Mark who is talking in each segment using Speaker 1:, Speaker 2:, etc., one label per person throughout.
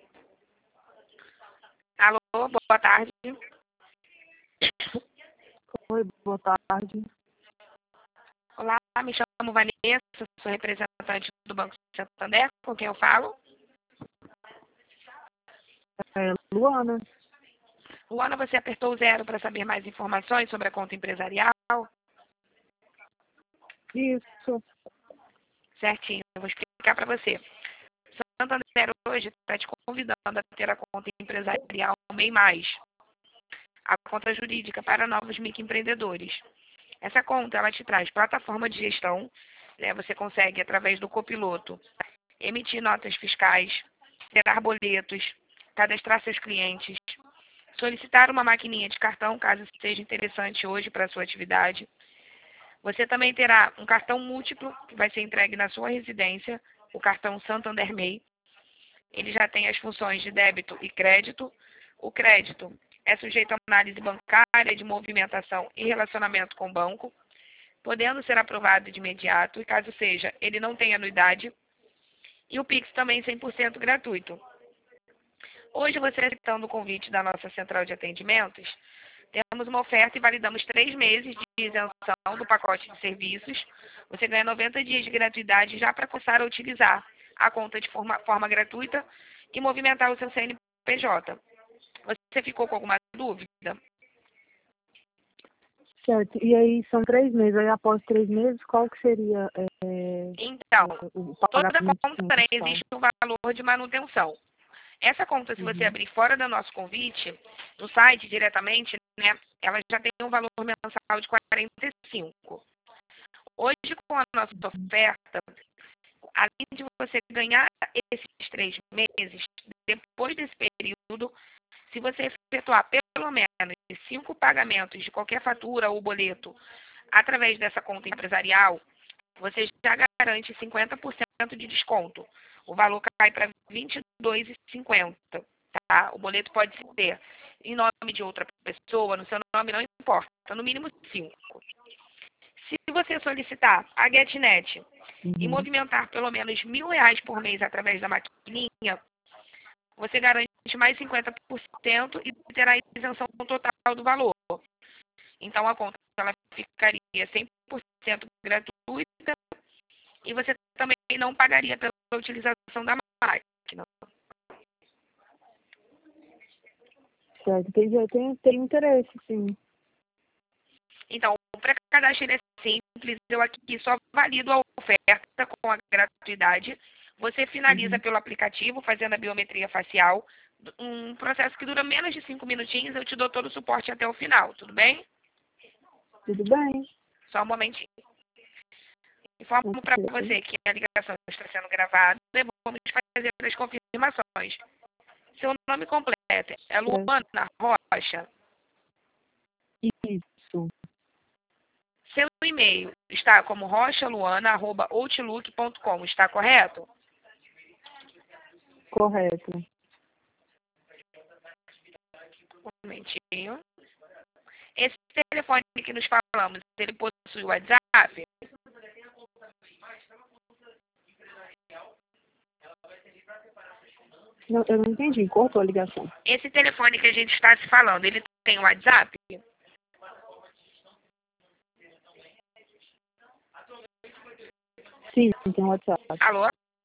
Speaker 1: Alô, boa tarde.
Speaker 2: Oi, boa tarde.
Speaker 1: Olá, me chamo Vanessa, sou representante do Banco Santander, com quem eu falo.
Speaker 2: Luana.
Speaker 1: Luana, você apertou o 0 para saber mais informações sobre a conta empresarial?
Speaker 2: Isso.
Speaker 1: Certinho, eu vou explicar para você. Santander hoje está te convidando a ter a conta empresarial MEI Mais, a conta jurídica para novos microempreendedores. Essa conta, ela te traz plataforma de gestão, né? Você consegue, através do copiloto, emitir notas fiscais, gerar boletos, cadastrar seus clientes, solicitar uma maquininha de cartão, caso seja interessante hoje para a sua atividade. Você também terá um cartão múltiplo, que vai ser entregue na sua residência, o cartão Santander MEI. Ele já tem as funções de débito e crédito. O crédito é sujeito a análise bancária, de movimentação e relacionamento com o banco, podendo ser aprovado de imediato, e caso seja, ele não tem anuidade. E o Pix também 100% gratuito. Hoje, você aceitando o convite da nossa central de atendimentos, temos uma oferta e validamos 3 meses de isenção do pacote de serviços. Você ganha 90 dias de gratuidade já para começar a utilizar a conta de forma gratuita e movimentar o seu CNPJ. Você ficou com alguma dúvida?
Speaker 2: Certo. E aí são 3 meses. Aí após 3 meses, qual que seria
Speaker 1: Então,
Speaker 2: o
Speaker 1: toda
Speaker 2: pagamento
Speaker 1: conta, porém,
Speaker 2: mensal?
Speaker 1: existe um valor de manutenção. Essa conta, se você abrir fora do nosso convite, no site diretamente, né, ela já tem um valor mensal de 45. Hoje, com a nossa oferta, além de você ganhar esses 3 meses, depois desse período, se você efetuar pelo menos 5 pagamentos de qualquer fatura ou boleto através dessa conta empresarial, você já garante 50% de desconto. O valor cai para R$ 22,50. Tá? O boleto pode ser em nome de outra pessoa, no seu nome não importa, no mínimo 5. Se você solicitar a GetNet e movimentar pelo menos R$ 1.000 por mês através da maquininha, você garante mais 50% e terá isenção total do valor. Então, a conta ela ficaria 100% gratuita e você também não pagaria pela utilização da máquina.
Speaker 2: Certo. Tem interesse, sim.
Speaker 1: Então, o pré-cadastro é simples. Eu aqui só valido a oferta com a gratuidade. Você finaliza pelo aplicativo, fazendo a biometria facial. Um processo que dura menos de 5 minutinhos. Eu te dou todo o suporte até o final, tudo bem?
Speaker 2: Tudo bem.
Speaker 1: Só um momentinho. Informo para você que a ligação está sendo gravada e vamos fazer as confirmações. Seu nome completo é Luana Rocha.
Speaker 2: Isso.
Speaker 1: Seu e-mail está como rochaluana@outlook.com, está correto?
Speaker 2: Correto.
Speaker 1: Um momentinho. Esse telefone que nos falamos, ele possui WhatsApp?
Speaker 2: Não, eu não entendi. Cortou a ligação.
Speaker 1: Esse telefone que a gente está se falando, ele tem WhatsApp?
Speaker 2: Sim, tem WhatsApp.
Speaker 1: Alô?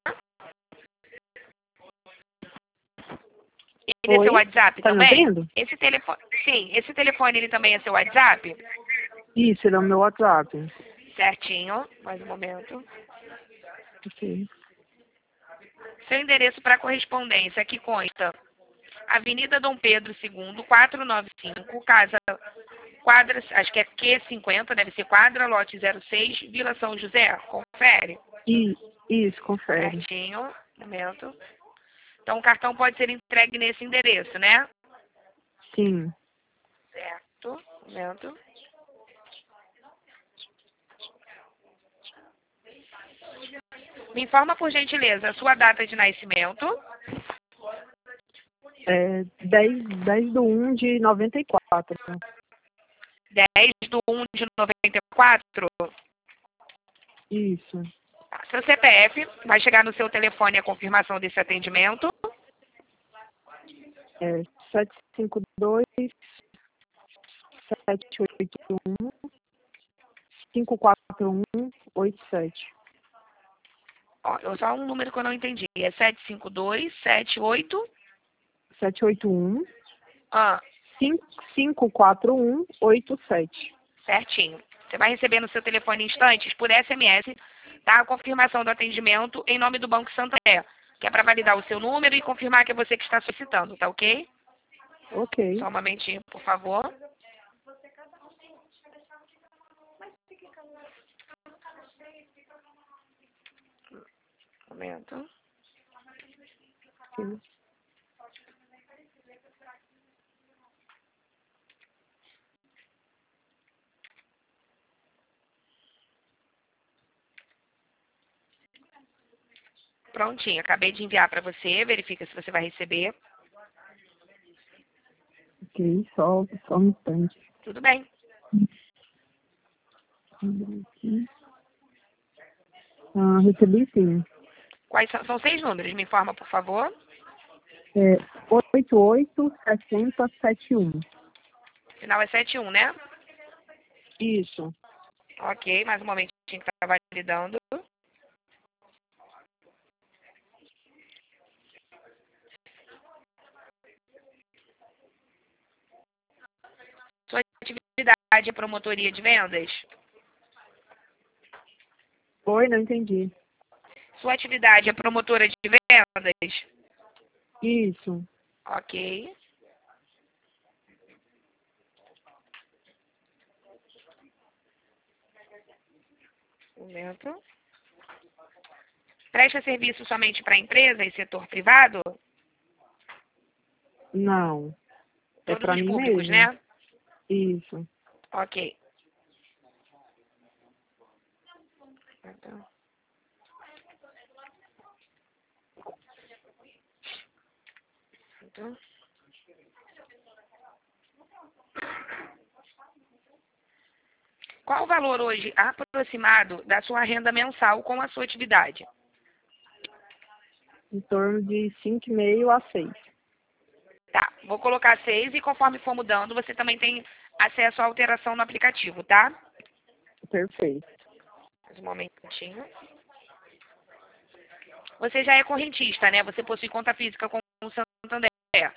Speaker 1: Ele é seu WhatsApp
Speaker 2: tá
Speaker 1: também?
Speaker 2: Me ouvindo?
Speaker 1: Esse telefone, sim, esse telefone ele também é seu WhatsApp?
Speaker 2: Isso, ele é o meu WhatsApp.
Speaker 1: Certinho, mais um momento.
Speaker 2: Ok.
Speaker 1: Seu endereço para correspondência aqui consta Avenida Dom Pedro II, 495, casa quadra, acho que é Q50, deve ser quadra, lote 06, Vila São José. Confere?
Speaker 2: Isso, confere.
Speaker 1: Certinho, um momento. Então o cartão pode ser entregue nesse endereço, né?
Speaker 2: Sim.
Speaker 1: Certo, um momento. Me informa, por gentileza, a sua data de nascimento.
Speaker 2: 10/1/94.
Speaker 1: 10/1/94.
Speaker 2: Isso.
Speaker 1: Seu CPF, vai chegar no seu telefone a confirmação desse atendimento.
Speaker 2: É 752-781-54187.
Speaker 1: Ó, só um número que eu não entendi. É 752-78...
Speaker 2: 781
Speaker 1: Ah,
Speaker 2: 54187.
Speaker 1: certinho. Você vai receber no seu telefone em instantes, por SMS, tá? A confirmação do atendimento em nome do Banco Santander, que é para validar o seu número e confirmar que é você que está solicitando, tá ok?
Speaker 2: Ok.
Speaker 1: Só um momentinho, por favor. Um momento.
Speaker 2: Sim.
Speaker 1: Prontinho, acabei de enviar para você, verifica se você vai receber.
Speaker 2: Ok, só um instante.
Speaker 1: Tudo bem.
Speaker 2: Recebi sim.
Speaker 1: Quais são 6 números, me informa, por favor.
Speaker 2: É 887071.
Speaker 1: Final é 71, né?
Speaker 2: Isso.
Speaker 1: Ok, mais um momentinho que está validando. Sua atividade é promotoria de vendas?
Speaker 2: Oi, não entendi.
Speaker 1: Sua atividade é promotora de vendas?
Speaker 2: Isso.
Speaker 1: Ok. Um momento. Presta serviço somente para empresa e setor privado?
Speaker 2: Não. É
Speaker 1: Todos
Speaker 2: pra
Speaker 1: os
Speaker 2: mim
Speaker 1: públicos,
Speaker 2: mesmo.
Speaker 1: né?
Speaker 2: Isso.
Speaker 1: Ok. Então. Qual o valor hoje aproximado da sua renda mensal com a sua atividade?
Speaker 2: Em torno de 5,5 a 6.
Speaker 1: Tá, vou colocar 6 e conforme for mudando, você também tem acesso à alteração no aplicativo, tá?
Speaker 2: Perfeito.
Speaker 1: Mais um momentinho. Você já é correntista, né? Você possui conta física com o Santander.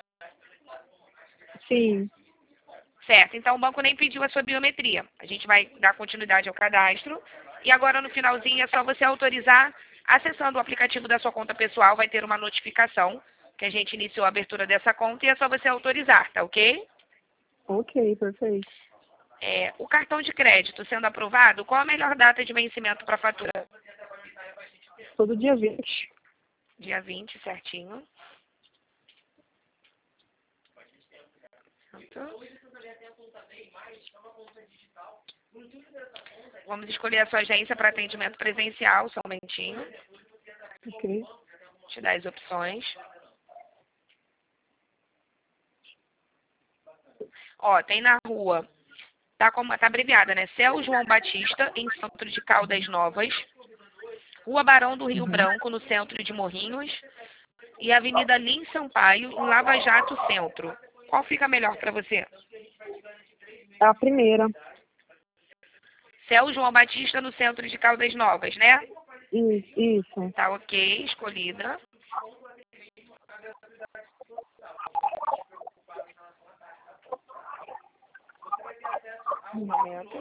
Speaker 2: Sim.
Speaker 1: Certo, então o banco nem pediu a sua biometria. A gente vai dar continuidade ao cadastro. E agora no finalzinho é só você autorizar, acessando o aplicativo da sua conta pessoal, vai ter uma notificação que a gente iniciou a abertura dessa conta e é só você autorizar, tá ok?
Speaker 2: Ok, perfeito.
Speaker 1: O cartão de crédito sendo aprovado, qual a melhor data de vencimento para a fatura?
Speaker 2: Todo dia 20.
Speaker 1: Dia 20, certinho. Pronto. Vamos escolher a sua agência para atendimento presencial, só um momentinho.
Speaker 2: Ok.
Speaker 1: Te dar as opções. Ó, tem na rua, tá abreviada, né? Céu João Batista, em centro de Caldas Novas. Rua Barão do Rio Branco, no centro de Morrinhos. E Avenida Lins Sampaio, em Lava Jato Centro. Qual fica melhor para você?
Speaker 2: É a primeira.
Speaker 1: Céu João Batista, no centro de Caldas Novas, né?
Speaker 2: Isso.
Speaker 1: Tá ok, escolhida. Um momento.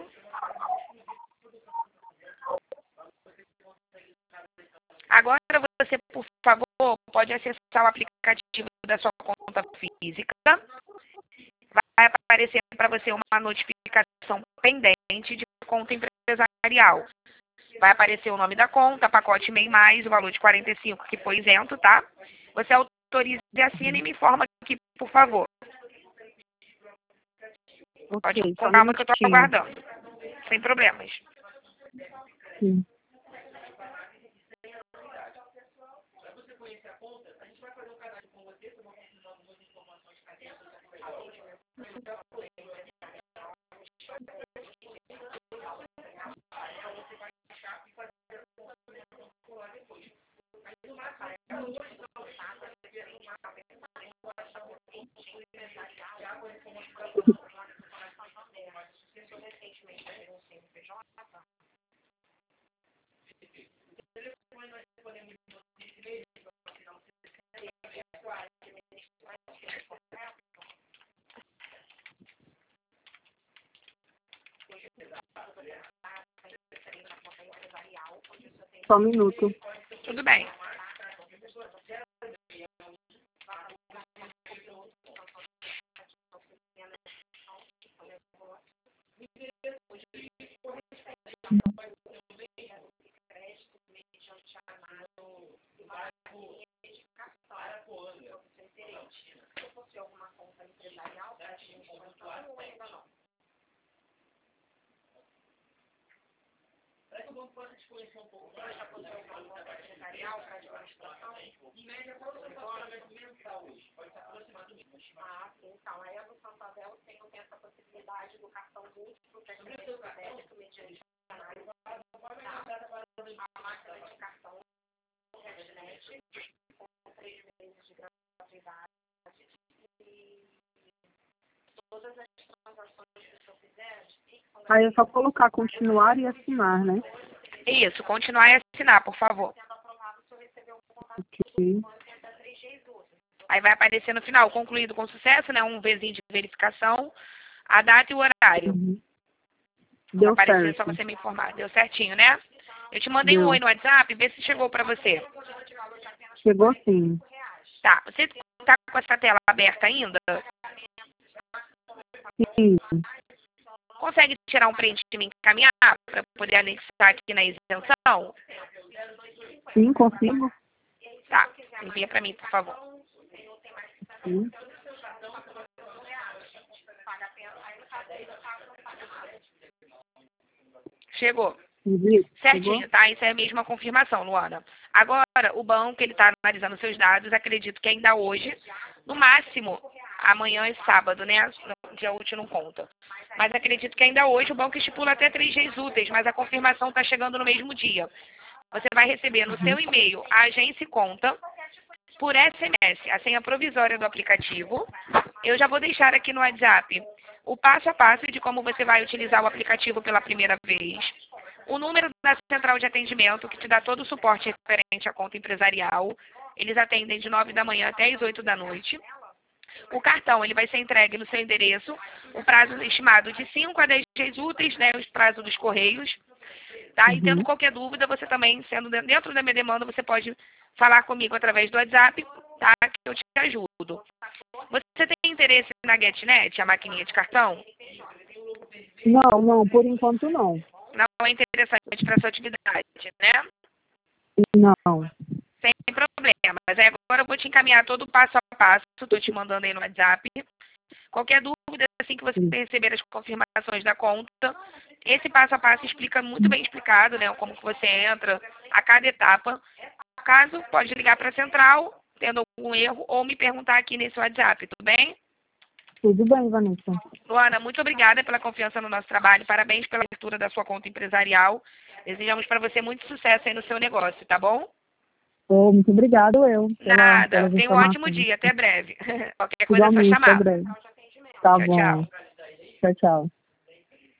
Speaker 1: Agora você, por favor, pode acessar o aplicativo da sua conta física. Vai aparecer para você uma notificação pendente de conta empresarial. Vai aparecer o nome da conta, pacote MEI mais, o valor de 45 que foi isento, tá? Você autoriza e assina e me informa aqui, por favor. Pode ir
Speaker 2: Ok, só
Speaker 1: com
Speaker 2: um
Speaker 1: calma que eu estou
Speaker 2: minutinho.
Speaker 1: aguardando. Sem problemas.
Speaker 2: Sim. Só um minuto.
Speaker 1: Tudo bem. Então, aí a do Santander tem essa possibilidade do cartão múltiplo, que a gente débito mediante análise, a máquina de cartão internet, com 3 meses de gratuidade, e todas as transações que o senhor fizer,
Speaker 2: Aí é só colocar continuar e assinar, né?
Speaker 1: Isso, continuar e assinar, por favor.
Speaker 2: Ok.
Speaker 1: Aí vai aparecer no final, concluído com sucesso, né? Um Vzinho de verificação, a data e o horário.
Speaker 2: Uhum.
Speaker 1: Vai
Speaker 2: Deu
Speaker 1: aparecer,
Speaker 2: certo.
Speaker 1: só você me informar. Deu certinho, né? Eu te mandei um
Speaker 2: Deu.
Speaker 1: oi no WhatsApp, vê se chegou pra você.
Speaker 2: Chegou sim.
Speaker 1: Tá, você tá com essa tela aberta ainda?
Speaker 2: Sim.
Speaker 1: Consegue tirar um print e me encaminhar para poder anexar aqui na isenção?
Speaker 2: Sim, consigo.
Speaker 1: Tá, envia para mim, por favor.
Speaker 2: Sim.
Speaker 1: Chegou.
Speaker 2: Envie.
Speaker 1: Certinho,
Speaker 2: Chegou?
Speaker 1: tá? Isso é a mesma confirmação, Luana. Agora, o banco, ele está analisando seus dados, acredito que ainda hoje, no máximo, amanhã e sábado, né? Dia útil não conta. Mas acredito que ainda hoje o banco estipula até 3 dias úteis, mas a confirmação está chegando no mesmo dia. Você vai receber no seu e-mail a agência e conta, por SMS, a senha provisória do aplicativo. Eu já vou deixar aqui no WhatsApp o passo a passo de como você vai utilizar o aplicativo pela primeira vez, o número da central de atendimento, que te dá todo o suporte referente à conta empresarial. Eles atendem de 9 da manhã até as 8 da noite. O cartão, ele vai ser entregue no seu endereço, o prazo estimado de 5 a 10 dias úteis, né, os prazos dos correios. Tá? E tendo qualquer dúvida, você também, sendo dentro da minha demanda, você pode falar comigo através do WhatsApp, tá? Que eu te ajudo. Você tem interesse na GetNet, a maquininha de cartão?
Speaker 2: Não, por enquanto não.
Speaker 1: Não é interessante para sua atividade, né?
Speaker 2: Não.
Speaker 1: Sem problema. Mas aí agora eu vou te encaminhar todo o passo a passo, estou te mandando aí no WhatsApp. Qualquer dúvida, assim que você receber as confirmações da conta, esse passo a passo explica muito bem explicado, né? Como que você entra a cada etapa. Caso, pode ligar para a central, tendo algum erro, ou me perguntar aqui nesse WhatsApp, tudo bem?
Speaker 2: Tudo bem, Vanessa.
Speaker 1: Luana, muito obrigada pela confiança no nosso trabalho, parabéns pela abertura da sua conta empresarial. Desejamos para você muito sucesso aí no seu negócio, tá bom?
Speaker 2: Oh, muito obrigado
Speaker 1: Nada,
Speaker 2: pelas
Speaker 1: tenha um ótimo
Speaker 2: informações.
Speaker 1: dia, até breve. Qualquer coisa é só
Speaker 2: Igualmente, até
Speaker 1: chamar.
Speaker 2: breve. Tá
Speaker 1: Tchau,
Speaker 2: bom.
Speaker 1: tchau.
Speaker 2: Tchau, tchau.